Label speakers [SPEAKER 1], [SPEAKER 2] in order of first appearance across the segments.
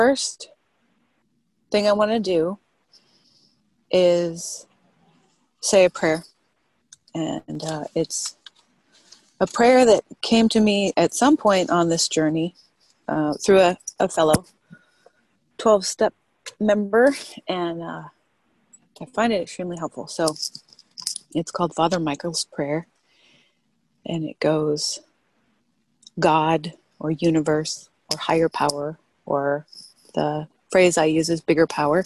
[SPEAKER 1] first thing I want to do is say a prayer. And it's a prayer that came to me at some point on this journey through a fellow 12-step member, and I find it extremely helpful. So it's called Father Michael's Prayer, and it goes, God or universe or higher power, or the phrase I use is bigger power.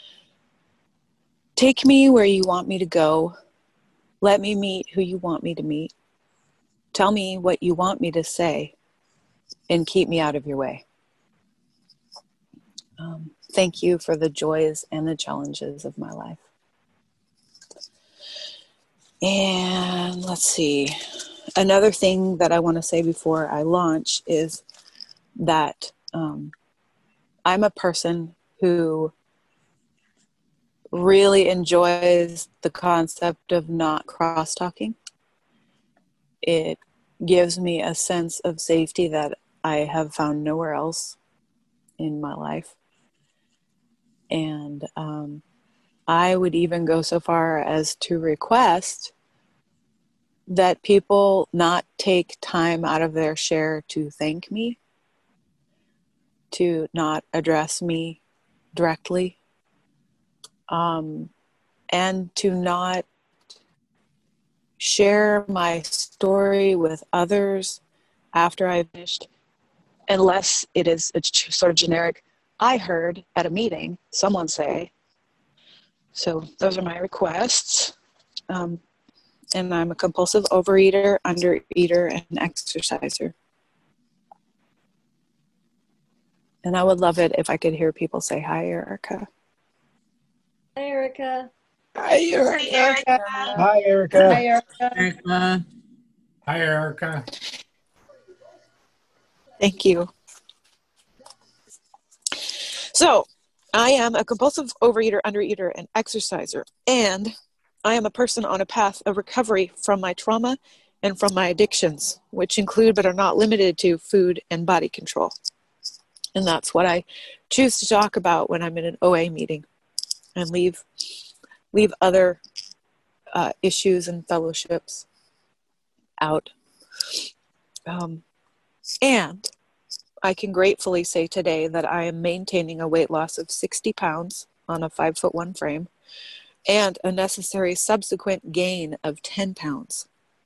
[SPEAKER 1] Take me where you want me to go. Let me meet who you want me to meet. Tell me what you want me to say, and keep me out of your way. Thank you for the joys and the challenges of my life. And let's see. Another thing that I want to say before I launch is that I'm a person who really enjoys the concept of not cross-talking. It gives me a sense of safety that I have found nowhere else in my life. And I would even go so far as to request that people not take time out of their share to thank me, to not address me directly, and to not share my story with others after I've finished, unless it is a sort of generic, I heard at a meeting someone say. So those are my requests. And I'm a compulsive overeater, undereater, and exerciser. And I would love it if I could hear people say, hi, Erica.
[SPEAKER 2] Hi, Erica.
[SPEAKER 1] Hi, Erica.
[SPEAKER 3] Hi, Erica.
[SPEAKER 2] Hi, Erica.
[SPEAKER 4] Erica.
[SPEAKER 3] Hi, Erica.
[SPEAKER 1] Thank you. So, I am a compulsive overeater, undereater, and exerciser. And I am a person on a path of recovery from my trauma and from my addictions, which include but are not limited to food and body control. And that's what I choose to talk about when I'm in an OA meeting, and leave other issues and fellowships out. And I can gratefully say today that I am maintaining a weight loss of 60 pounds on a 5'1" frame, and a necessary subsequent gain of 10 pounds.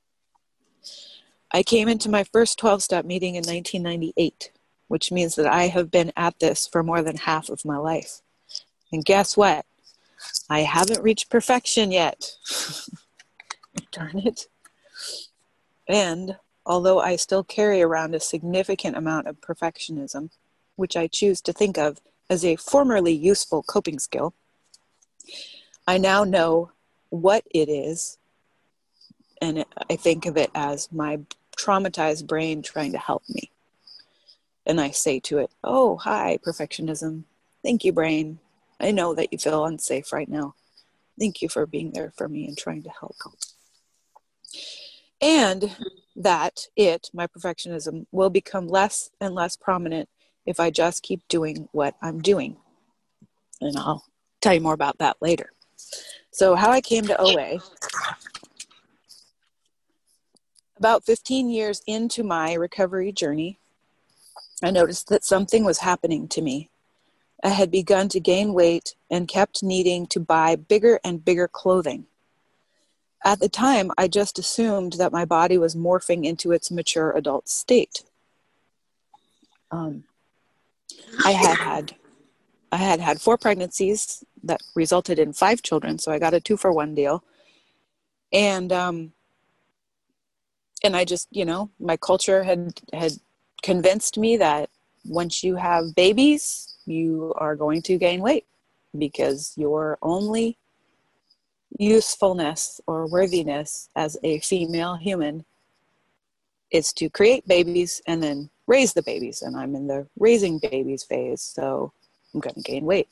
[SPEAKER 1] I came into my first 12-step meeting in 1998, which means that I have been at this for more than half of my life. And guess what? I haven't reached perfection yet. Darn it. And although I still carry around a significant amount of perfectionism, which I choose to think of as a formerly useful coping skill, I now know what it is, and I think of it as my traumatized brain trying to help me. And I say to it, oh, hi, perfectionism. Thank you, brain. I know that you feel unsafe right now. Thank you for being there for me and trying to help. And that my perfectionism, will become less and less prominent if I just keep doing what I'm doing. And I'll tell you more about that later. So how I came to OA. About 15 years into my recovery journey, I noticed that something was happening to me. I had begun to gain weight and kept needing to buy bigger and bigger clothing. At the time, I just assumed that my body was morphing into its mature adult state. I had 4 pregnancies that resulted in 5 children, so I got a 2-for-1 deal. And I just, my culture had convinced me that once you have babies, you are going to gain weight, because your only usefulness or worthiness as a female human is to create babies and then raise the babies. And I'm in the raising babies phase, so I'm going to gain weight.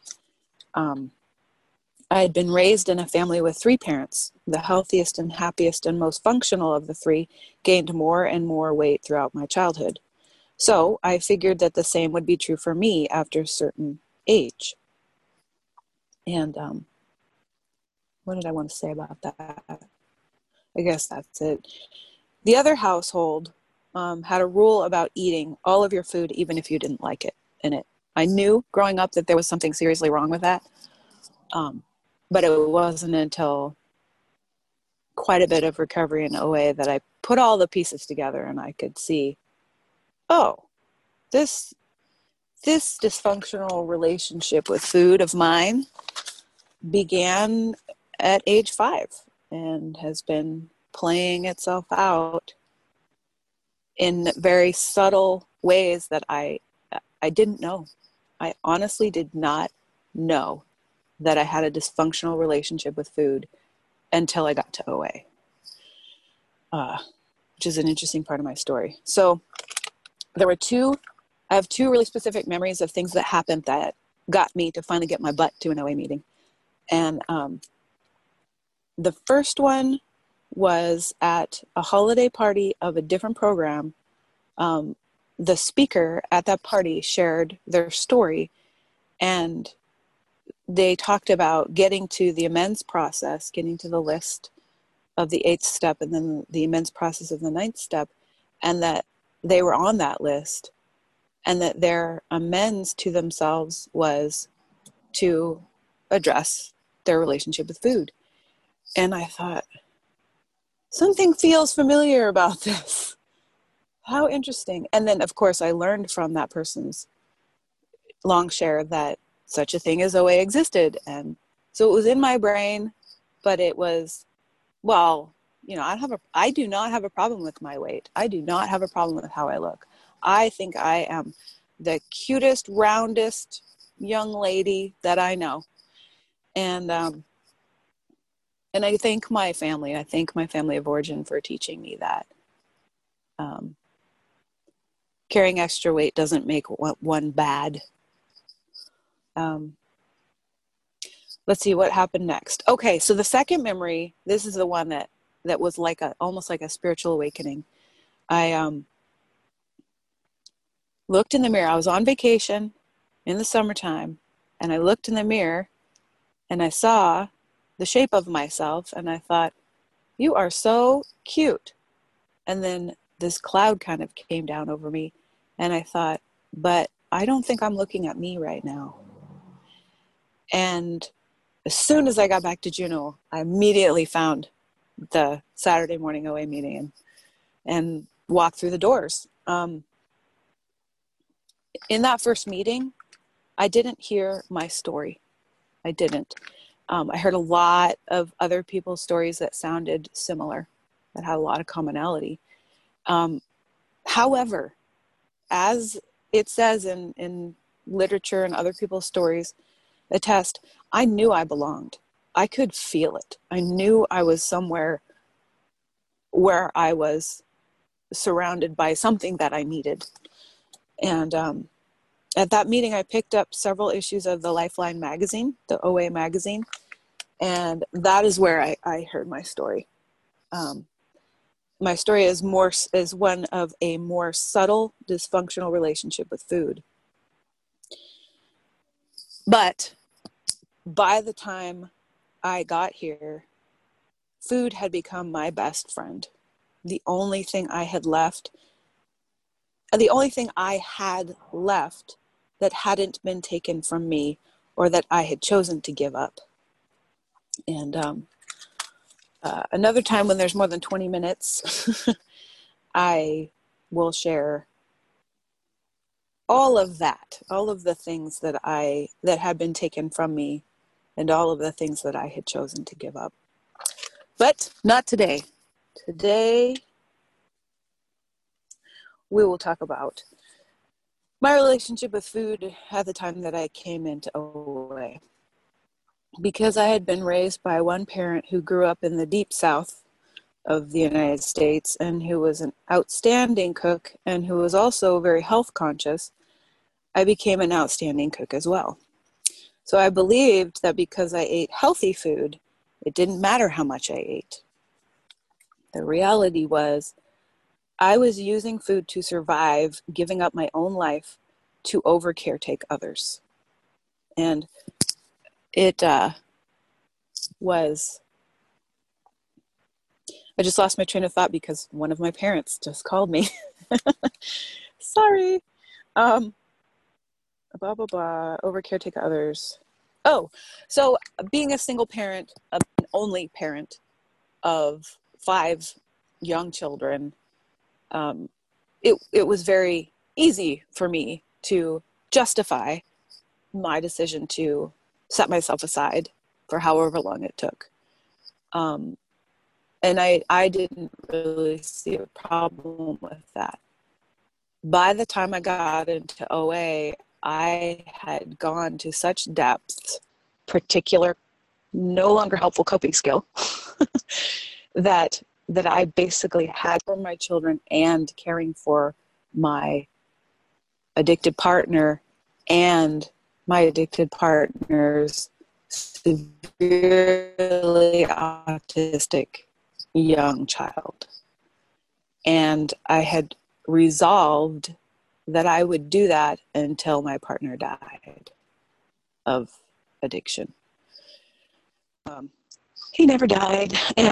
[SPEAKER 1] I had been raised in a family with 3 parents. The healthiest and happiest and most functional of the 3 gained more and more weight throughout my childhood. So I figured that the same would be true for me after a certain age. And what did I want to say about that? I guess that's it. The other household had a rule about eating all of your food, even if you didn't like it in it. I knew growing up that there was something seriously wrong with that. But it wasn't until quite a bit of recovery in OA that I put all the pieces together and I could see, oh, this dysfunctional relationship with food of mine began at age 5 and has been playing itself out in very subtle ways that I didn't know. I honestly did not know that I had a dysfunctional relationship with food until I got to OA, which is an interesting part of my story. So I have two really specific memories of things that happened that got me to finally get my butt to an OA meeting. And the first one was at a holiday party of a different program. The speaker at that party shared their story, and they talked about getting to the amends process, getting to the list of the 8th step and then the amends process of the 9th step, and that they were on that list, and that their amends to themselves was to address their relationship with food. And I thought, something feels familiar about this. How interesting. And then, of course, I learned from that person's long share that such a thing as OA existed. And so it was in my brain, but it was, well, I do not have a problem with my weight. I do not have a problem with how I look. I think I am the cutest, roundest young lady that I know. And I thank my family. I thank my family of origin for teaching me that carrying extra weight doesn't make one bad. Let's see what happened next. Okay, so the second memory, this is the one that was like almost like a spiritual awakening. I looked in the mirror. I was on vacation in the summertime, and I looked in the mirror, and I saw the shape of myself, and I thought, you are so cute. And then this cloud kind of came down over me, and I thought, but I don't think I'm looking at me right now. And as soon as I got back to Juneau, I immediately found the Saturday morning OA meeting and walked through the doors. In that first meeting, I didn't hear my story. I didn't. I heard a lot of other people's stories that sounded similar, that had a lot of commonality. However, as it says in literature and other people's stories attest, I knew I belonged. I could feel it. I knew I was somewhere where I was surrounded by something that I needed. And at that meeting, I picked up several issues of the Lifeline magazine, the OA magazine, and that is where I heard my story. My story is one of a more subtle dysfunctional relationship with food. But by the time I got here, food had become my best friend. The only thing I had left that hadn't been taken from me or that I had chosen to give up. And another time when there's more than 20 minutes, I will share all of the things that had been taken from me and all of the things that I had chosen to give up. But not today. Today, we will talk about my relationship with food at the time that I came into OA. Because I had been raised by one parent who grew up in the deep south of the United States and who was an outstanding cook and who was also very health conscious, I became an outstanding cook as well. So I believed that because I ate healthy food, it didn't matter how much I ate. The reality was I was using food to survive, giving up my own life to over caretake others. And it was, I just lost my train of thought because one of my parents just called me. Sorry. Blah, blah, blah, over caretake others. Oh, so being a single parent, an only parent of 5 young children, it was very easy for me to justify my decision to set myself aside for however long it took. And I didn't really see a problem with that. By the time I got into OA, I had gone to such depths, particular, no longer helpful coping skill, that I basically had for my children and caring for my addicted partner and my addicted partner's severely autistic young child. And I had resolved that I would do that until my partner died of addiction. He never died.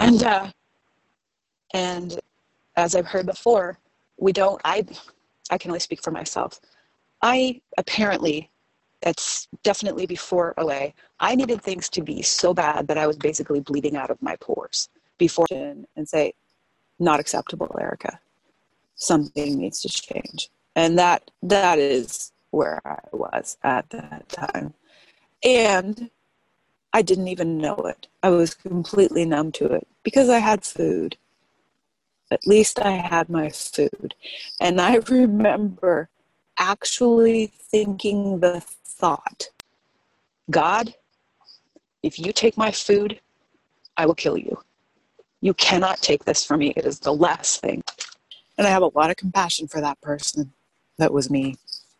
[SPEAKER 1] And as I've heard before, I can only speak for myself. I apparently, that's definitely before OA, I needed things to be so bad that I was basically bleeding out of my pores before and say, not acceptable, Erica. Something needs to change. And that is where I was at that time. And I didn't even know it. I was completely numb to it because I had food. At least I had my food. And I remember actually thinking the thought, God, if you take my food, I will kill you. You cannot take this from me. It is the last thing. And I have a lot of compassion for that person. That was me.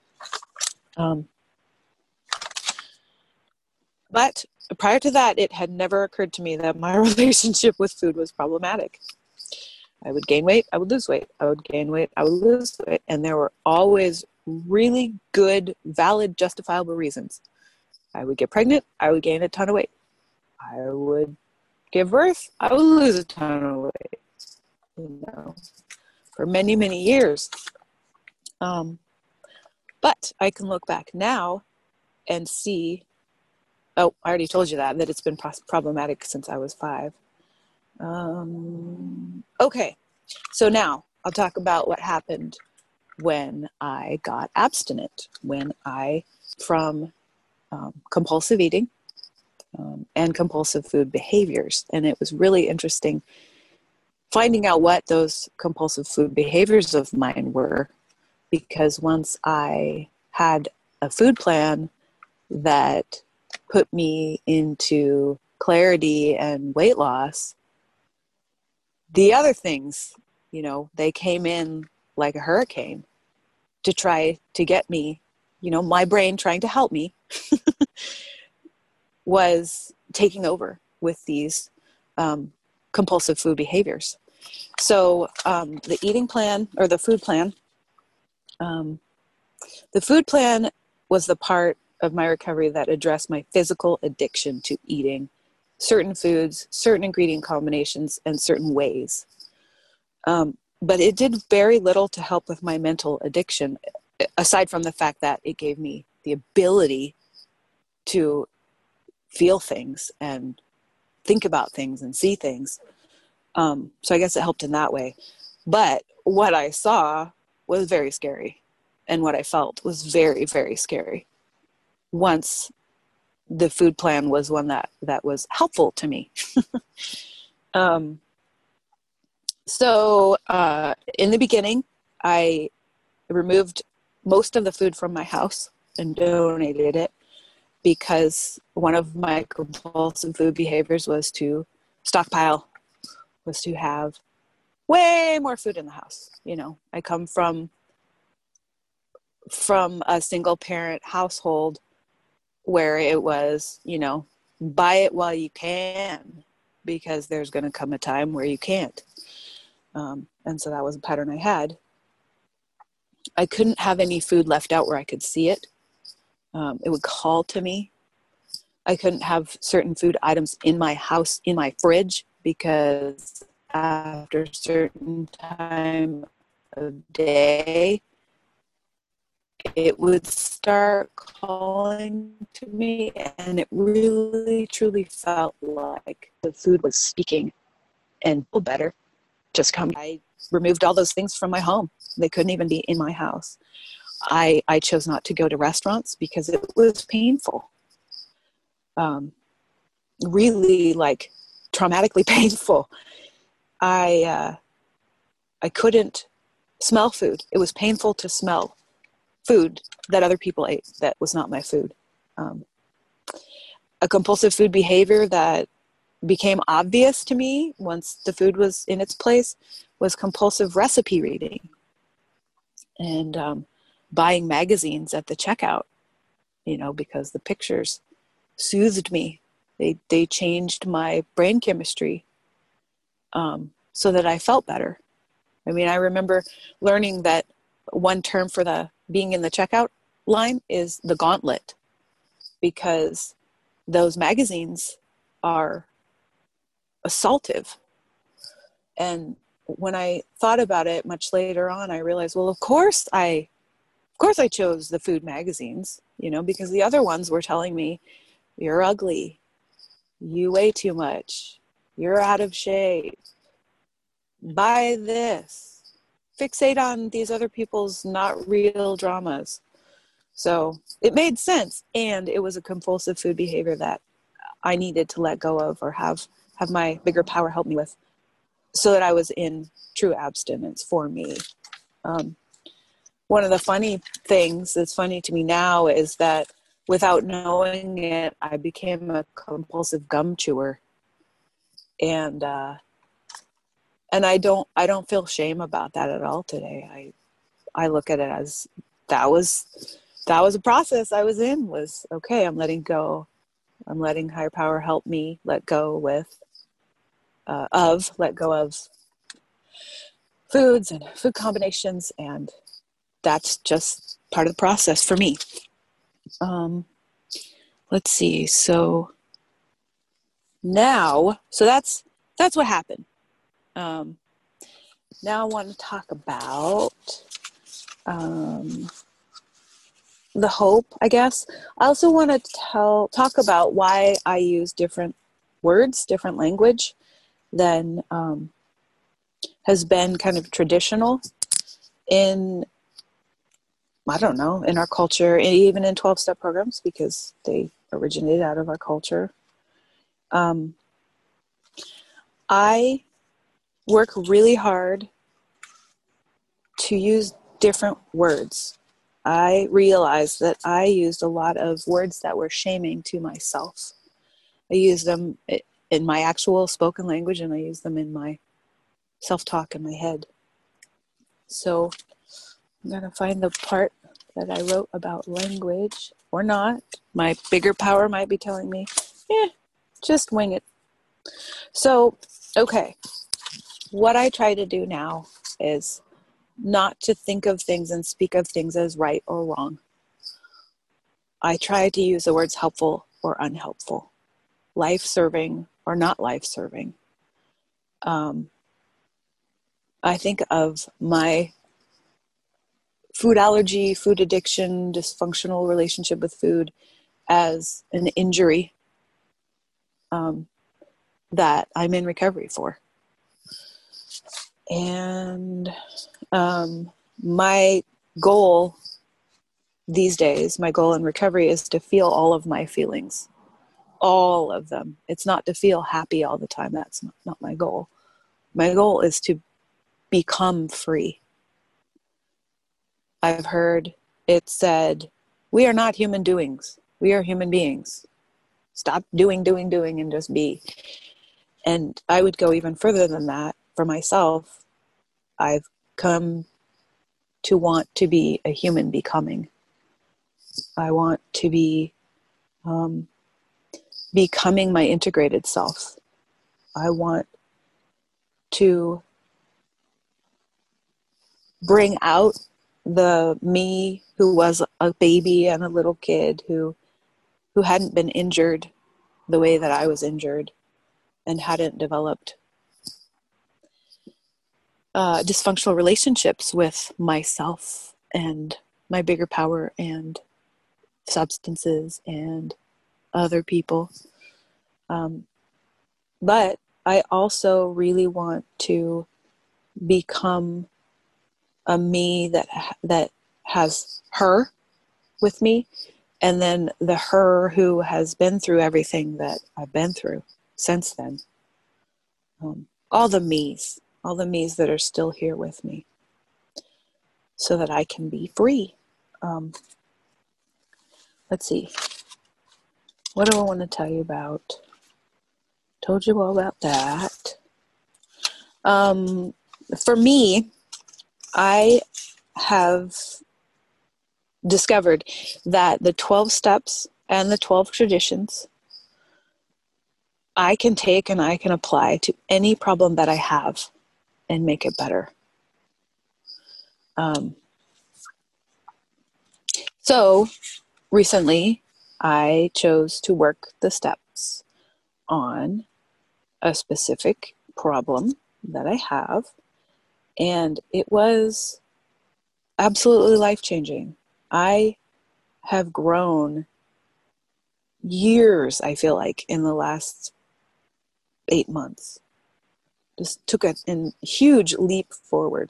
[SPEAKER 1] But prior to that, it had never occurred to me that my relationship with food was problematic. I would gain weight, I would lose weight. I would gain weight, I would lose weight. And there were always really good, valid, justifiable reasons. I would get pregnant, I would gain a ton of weight. I would give birth, I would lose a ton of weight. For many, many years. But I can look back now and see, I already told you that it's been problematic since I was 5. Okay, so now I'll talk about what happened when I got abstinent, from compulsive eating and compulsive food behaviors. And it was really interesting finding out what those compulsive food behaviors of mine were, because once I had a food plan that put me into clarity and weight loss, the other things, they came in like a hurricane to try to get me, my brain trying to help me was taking over with these compulsive food behaviors. So the eating plan or the food plan, was the part of my recovery that addressed my physical addiction to eating certain foods, certain ingredient combinations, and certain ways. But it did very little to help with my mental addiction, aside from the fact that it gave me the ability to feel things and think about things and see things. So I guess it helped in that way. But what I saw was very scary. And what I felt was very, very scary once the food plan was one that was helpful to me. So in the beginning, I removed most of the food from my house and donated it because one of my compulsive food behaviors was to stockpile, was to have way more food in the house. I come from a single parent household where it was, buy it while you can, because there's going to come a time where you can't. And so that was a pattern I had. I couldn't have any food left out where I could see it. It would call to me. I couldn't have certain food items in my house, in my fridge, because after a certain time of day, it would start calling to me, and it really, truly felt like the food was speaking and better. Just come. I removed all those things from my home. They couldn't even be in my house. I chose not to go to restaurants because it was painful. Really like traumatically painful. I couldn't smell food. It was painful to smell food that other people ate that was not my food. A compulsive food behavior that became obvious to me once the food was in its place was compulsive recipe reading and buying magazines at the checkout, because the pictures soothed me. They changed my brain chemistry so that I felt better. I mean, I remember learning that one term for the being in the checkout line is the gauntlet, because those magazines are assaultive. And when I thought about it much later on, I realized, well, of course I chose the food magazines, because the other ones were telling me, you're ugly, you weigh too much, you're out of shape, buy this, fixate on these other people's not real dramas. So it made sense, and it was a compulsive food behavior that I needed to let go of or have my bigger power help me with, so that I was in true abstinence for me. One of the funny things that's funny to me now is that without knowing it, I became a compulsive gum chewer, and I don't feel shame about that at all today. I look at it as that was a process I was in. Was okay. I'm letting go. I'm letting higher power help me let go of foods and food combinations, and that's just part of the process for me. Let's see. So that's what happened. Now I want to talk about the hope, I guess. I also want to talk about why I use different words, different language than has been kind of traditional in our culture, and even in 12-step programs, because they originated out of our culture. I work really hard to use different words. I realized that I used a lot of words that were shaming to myself. I use them in my actual spoken language, and I use them in my self-talk in my head. So I'm going to find the part that I wrote about language, or not. My bigger power might be telling me, just wing it. So, okay. What I try to do now is not to think of things and speak of things as right or wrong. I try to use the words helpful or unhelpful, life-serving or not life-serving. I think of my food allergy, food addiction, dysfunctional relationship with food as an injury that I'm in recovery for. And my goal these days, my goal in recovery is to feel all of my feelings, all of them. It's not to feel happy all the time. That's not my goal. My goal is to become free. I've heard it said, we are not human doings. We are human beings. Stop doing, and just be. And I would go even further than that for myself. I've come to want to be a human becoming. I want to be becoming my integrated self. I want to bring out the me who was a baby and a little kid who hadn't been injured the way that I was injured and hadn't developed dysfunctional relationships with myself and my bigger power and substances and other people. But I also really want to become a me that has her with me, and then the her who has been through everything that I've been through since then. All the me's that are still here with me, so that I can be free. Let's see. What do I want to tell you about? Told you all about that. For me, I have discovered that the 12 steps and the 12 traditions I can take and I can apply to any problem that I have and make it better. So recently, I chose to work the steps on a specific problem that I have, and it was absolutely life-changing. I have grown years, I feel like, in the last 8 months. Just took a huge leap forward.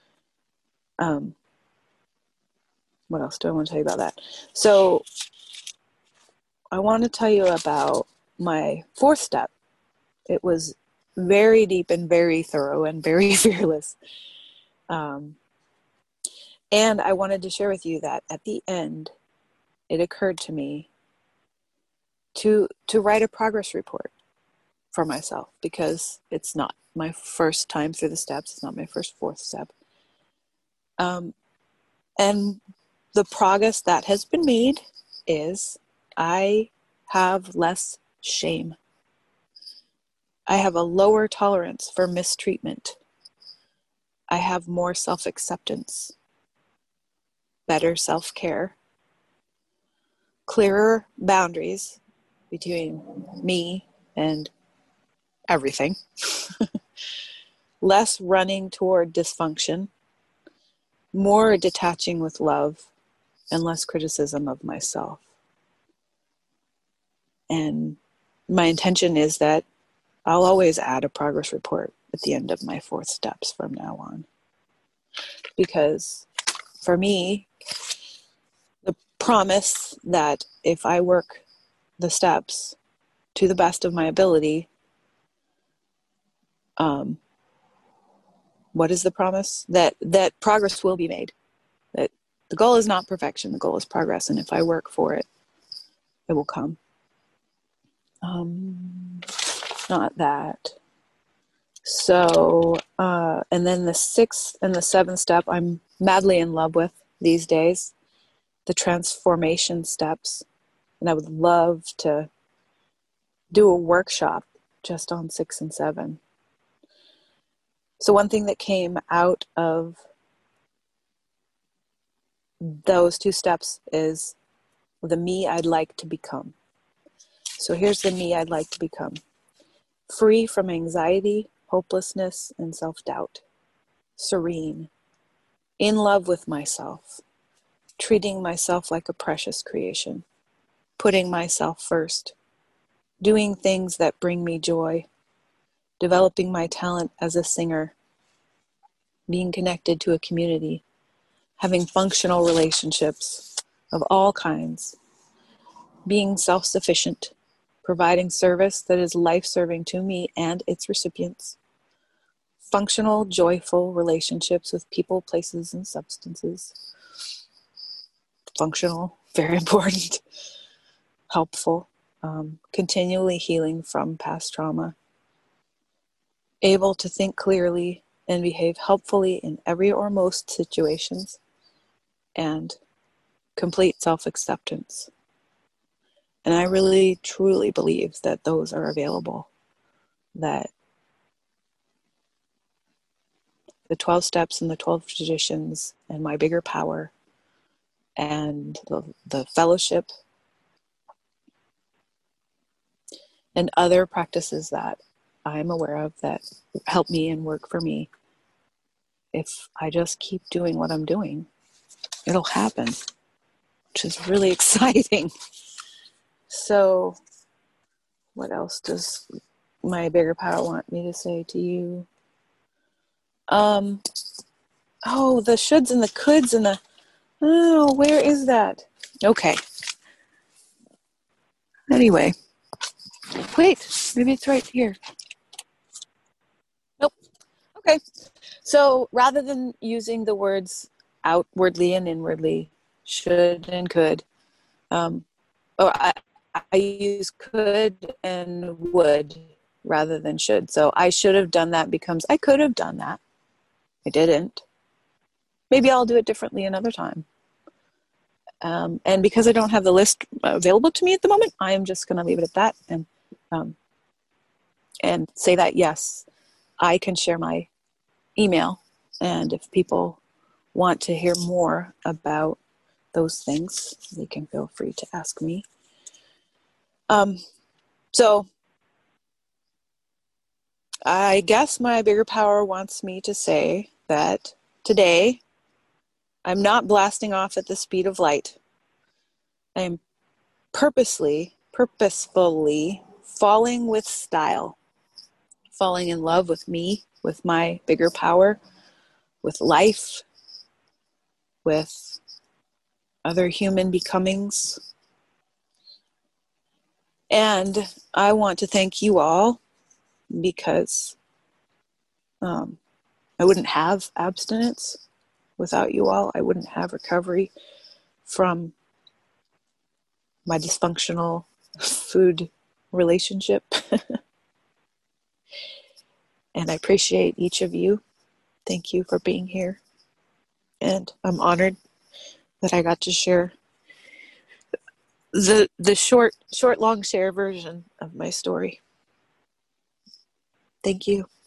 [SPEAKER 1] What else do I want to tell you about that? So I want to tell you about my 4th step. It was very deep and very thorough and very fearless. And I wanted to share with you that at the end, it occurred to me to write a progress report for myself, because it's not my first time through the steps. It's not my first 4th step. And the progress that has been made is I have less shame. I have a lower tolerance for mistreatment. I have more self-acceptance, better self-care, clearer boundaries between me and everything, less running toward dysfunction, more detaching with love, and less criticism of myself. And my intention is that I'll always add a progress report at the end of my 4th steps from now on. Because for me, the promise that if I work the steps to the best of my ability, what is the promise? That progress will be made. That the goal is not perfection, the goal is progress. And if I work for it, it will come. Not that. So, and then the 6th and the 7th step, I'm madly in love with these days, the transformation steps. And I would love to do a workshop just on 6 and 7. So one thing that came out of those 2 steps is the me I'd like to become. So here's the me I'd like to become. Free from anxiety, hopelessness, and self-doubt. Serene. In love with myself. Treating myself like a precious creation. Putting myself first. Doing things that bring me joy. Developing my talent as a singer. Being connected to a community. Having functional relationships of all kinds. Being self-sufficient. Providing service that is life-serving to me and its recipients. Functional, joyful relationships with people, places, and substances. Functional, very important. Helpful. Continually healing from past trauma. Able to think clearly and behave helpfully in every or most situations. And complete self-acceptance. And I really, truly believe that those are available. That the 12 steps and the 12 traditions and my bigger power and the fellowship and other practices that I'm aware of that help me and work for me. If I just keep doing what I'm doing, it'll happen, which is really exciting. So what else does my bigger power want me to say to you? The shoulds and the coulds and where is that? Okay. Anyway. Wait, maybe it's right here. Nope. Okay. So rather than using the words outwardly and inwardly, should and could, I use could and would rather than should. So I should have done that becomes I could have done that. I didn't. Maybe I'll do it differently another time. And because I don't have the list available to me at the moment, I am just going to leave it at that and say that, yes, I can share my email. And if people want to hear more about those things, they can feel free to ask me. So I guess my bigger power wants me to say that today I'm not blasting off at the speed of light. I am purposefully falling with style, falling in love with me, with my bigger power, with life, with other human becomings. And I want to thank you all because I wouldn't have abstinence without you all. I wouldn't have recovery from my dysfunctional food relationship. And I appreciate each of you. Thank you for being here. And I'm honored that I got to share the short long share version of my story. Thank you.